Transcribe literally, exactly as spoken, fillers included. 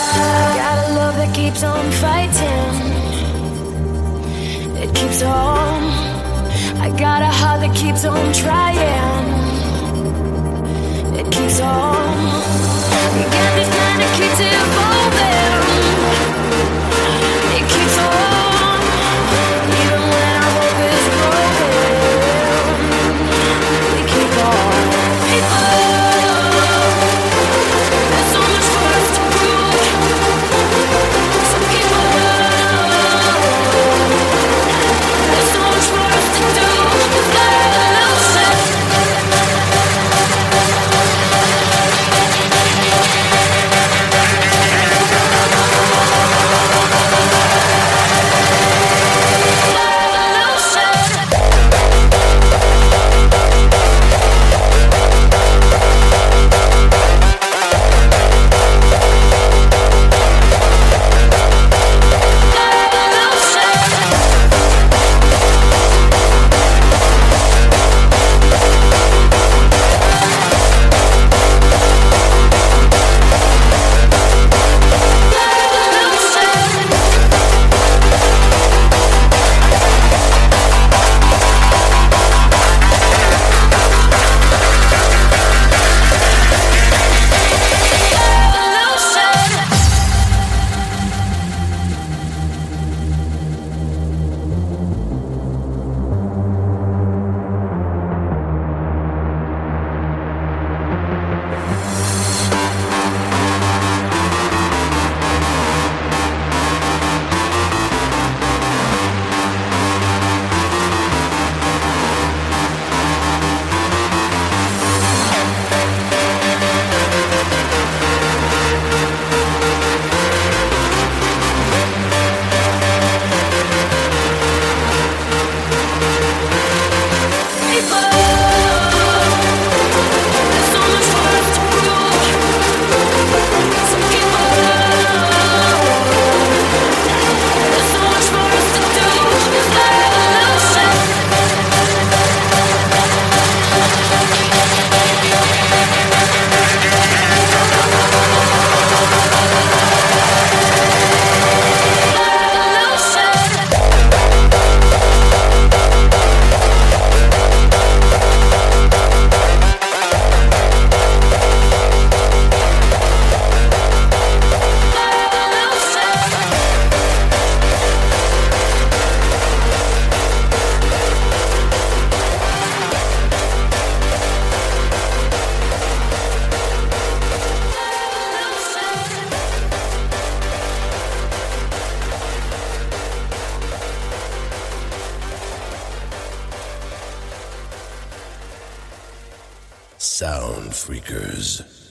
Got a love that keeps on fighting. It keeps on. I got a heart that keeps on trying. It keeps on. You got this mind that keeps evolving. It keeps on. Even when our hope is broken, we keep on. Keep on. There's so much for us to prove. So keep on. There's so much for us to do. Sound Freakers.